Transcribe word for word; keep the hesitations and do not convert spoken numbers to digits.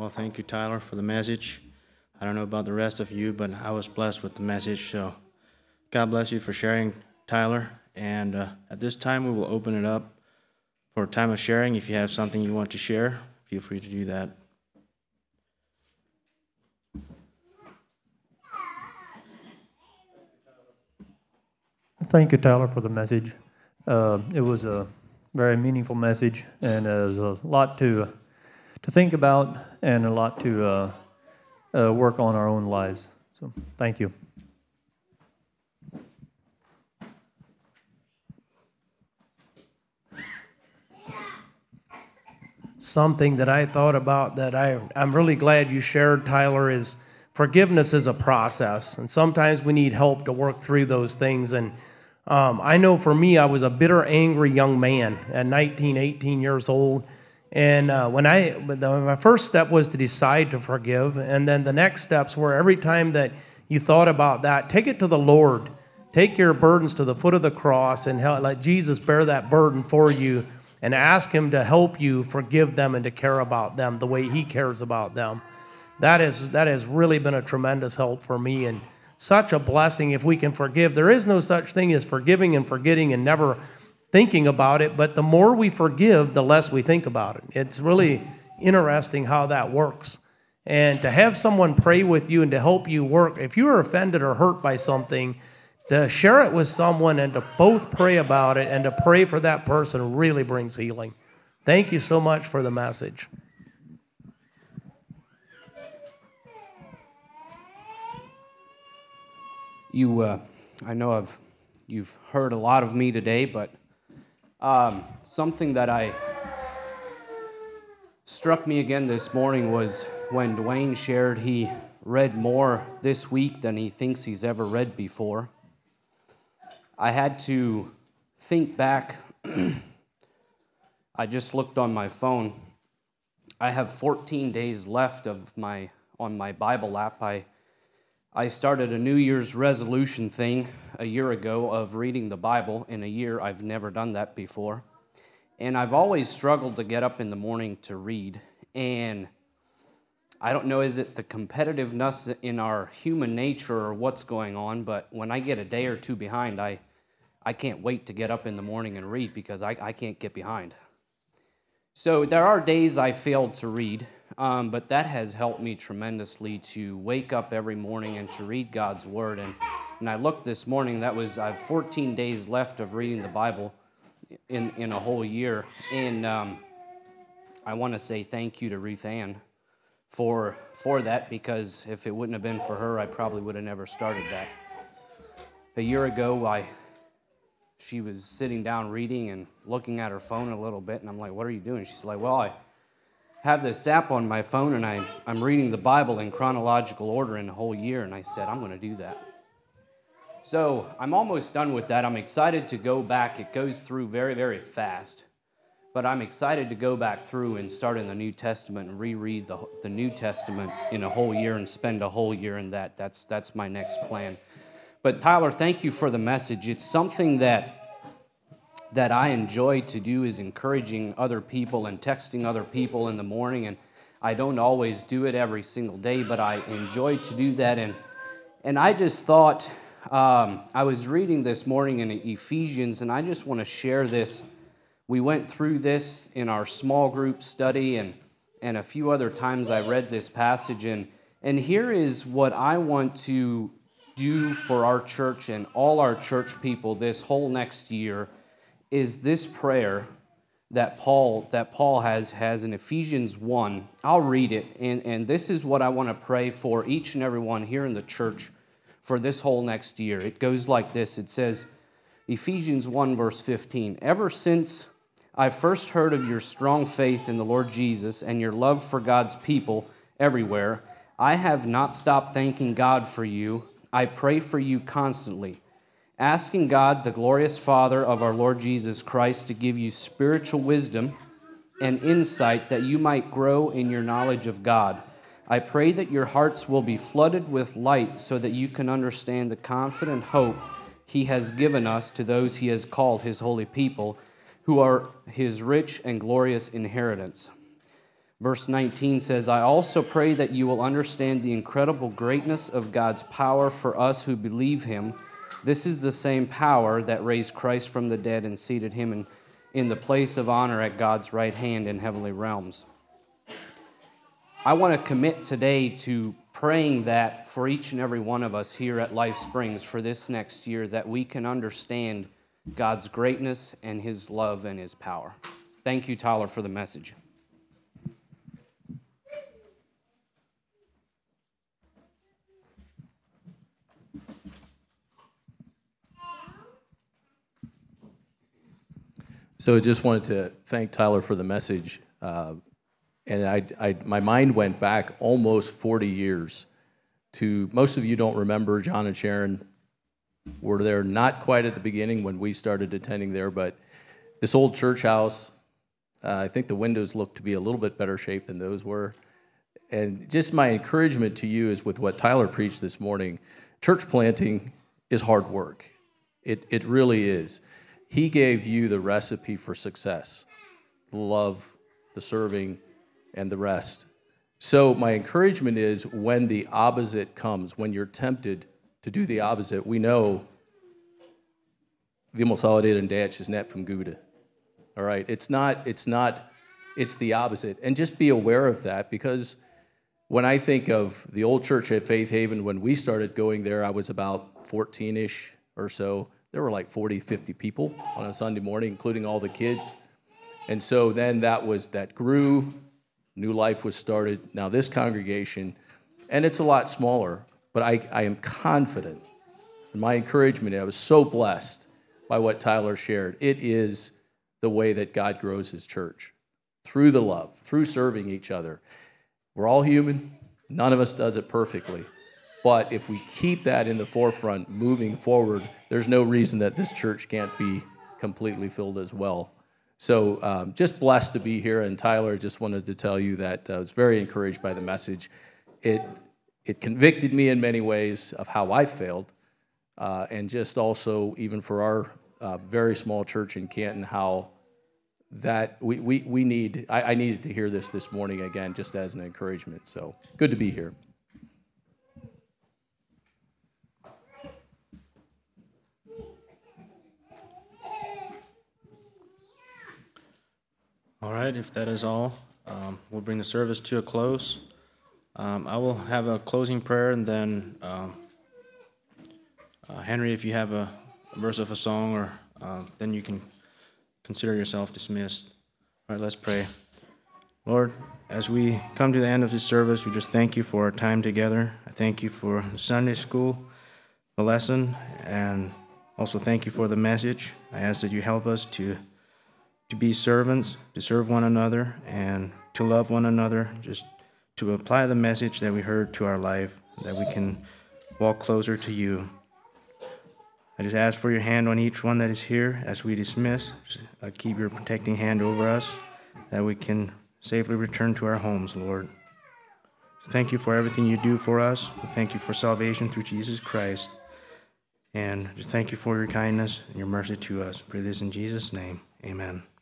all, thank you, Tyler, for the message. I don't know about the rest of you, but I was blessed with the message. So God bless you for sharing, Tyler. And uh, at this time, we will open it up for a time of sharing. If you have something you want to share, feel free to do that. Thank you, Tyler, for the message. Uh, it was a very meaningful message, and there's a lot to to think about and a lot to uh, uh, work on our own lives. So, thank you. Something that I thought about that I, I'm really glad you shared, Tyler, is forgiveness is a process. And sometimes we need help to work through those things. And um, I know for me, I was a bitter, angry young man at nineteen, eighteen years old. And uh, when I, my first step was to decide to forgive. And then the next steps were every time that you thought about that, take it to the Lord. Take your burdens to the foot of the cross and let Jesus bear that burden for you, and ask him to help you forgive them and to care about them the way he cares about them. That is that has really been a tremendous help for me, and such a blessing if we can forgive. There is no such thing as forgiving and forgetting and never thinking about it, but the more we forgive, the less we think about it. It's really interesting how that works. And to have someone pray with you and to help you work, if you are offended or hurt by something, to share it with someone and to both pray about it and to pray for that person really brings healing. Thank you so much for the message. You, uh, I know I've, you've heard a lot of me today, but um, something that I struck me again this morning was when Dwayne shared he read more this week than he thinks he's ever read before. I had to think back. I just looked on my phone. I have fourteen days left of my on my Bible app. I I started a New Year's resolution thing a year ago of reading the Bible in a year. I've never done that before. And I've always struggled to get up in the morning to read. And I don't know, is it the competitiveness in our human nature or what's going on, but when I get a day or two behind, I I can't wait to get up in the morning and read because I, I can't get behind. So there are days I failed to read, um, but that has helped me tremendously to wake up every morning and to read God's Word. And, and I looked this morning, that was, I have fourteen days left of reading the Bible in, in a whole year. And um, I want to say thank you to Ruth Ann for, for that, because if it wouldn't have been for her, I probably would have never started that. A year ago, I... she was sitting down reading and looking at her phone a little bit, and I'm like, what are you doing? She's like, well, I have this app on my phone, and I, I'm reading the Bible in chronological order in a whole year, and I said, I'm going to do that. So I'm almost done with that. I'm excited to go back. It goes through very, very fast, but I'm excited to go back through and start in the New Testament and reread the, the New Testament in a whole year and spend a whole year in that. That's, that's my next plan. But Tyler, thank you for the message. It's something that that I enjoy to do, is encouraging other people and texting other people in the morning. And I don't always do it every single day, but I enjoy to do that. And and I just thought, um, I was reading this morning in Ephesians, and I just want to share this. We went through this in our small group study, and and a few other times I read this passage. And and here is what I want to do for our church and all our church people this whole next year, is this prayer that Paul that Paul has has in Ephesians one. I'll read it, and, and this is what I want to pray for each and every one here in the church for this whole next year. It goes like this. It says, Ephesians one, verse fifteen, ever since I first heard of your strong faith in the Lord Jesus and your love for God's people everywhere, I have not stopped thanking God for you. I pray for you constantly, asking God, the glorious Father of our Lord Jesus Christ, to give you spiritual wisdom and insight that you might grow in your knowledge of God. I pray that your hearts will be flooded with light so that you can understand the confident hope He has given us to those He has called His holy people, who are His rich and glorious inheritance. Verse nineteen says, I also pray that you will understand the incredible greatness of God's power for us who believe him. This is the same power that raised Christ from the dead and seated him in, in the place of honor at God's right hand in heavenly realms. I want to commit today to praying that for each and every one of us here at Life Springs for this next year, that we can understand God's greatness and his love and his power. Thank you, Tyler, for the message. So I just wanted to thank Tyler for the message. Uh, and I, I, my mind went back almost forty years to, most of you don't remember, John and Sharon were there not quite at the beginning when we started attending there, but this old church house, uh, I think the windows look to be a little bit better shape than those were. And just my encouragement to you is with what Tyler preached this morning, church planting is hard work. It, it really is. He gave you the recipe for success, the love, the serving, and the rest. So my encouragement is when the opposite comes, when you're tempted to do the opposite, we know vi må sa det and datch is net from Gouda. All right, it's not, it's not, it's the opposite. And just be aware of that, because when I think of the old church at Faith Haven, when we started going there, I was about fourteen-ish or so. There were like forty, fifty people on a Sunday morning, including all the kids. And so then that was, that grew, new life was started. Now this congregation, and it's a lot smaller, but I, I am confident, and my encouragement, I was so blessed by what Tyler shared. It is the way that God grows his church, through the love, through serving each other. We're all human. None of us does it perfectly. But if we keep that in the forefront moving forward, there's no reason that this church can't be completely filled as well. So um, just blessed to be here. And Tyler, just wanted to tell you that I was very encouraged by the message. It, it convicted me in many ways of how I failed. Uh, and just also, even for our uh, very small church in Canton, how that we, we, we need, I, I needed to hear this this morning again, just as an encouragement. So good to be here. All right, if that is all, um, we'll bring the service to a close. Um, I will have a closing prayer, and then um, uh, Henry, if you have a, a verse of a song, or uh, then you can consider yourself dismissed. All right, let's pray. Lord, as we come to the end of this service, we just thank you for our time together. I thank you for the Sunday school, the lesson, and also thank you for the message. I ask that you help us to to be servants, to serve one another, and to love one another, just to apply the message that we heard to our life, that we can walk closer to you. I just ask for your hand on each one that is here as we dismiss. Just, uh, keep your protecting hand over us, that we can safely return to our homes, Lord. Thank you for everything you do for us. We thank you for salvation through Jesus Christ. And just thank you for your kindness and your mercy to us. I pray this in Jesus' name. Amen.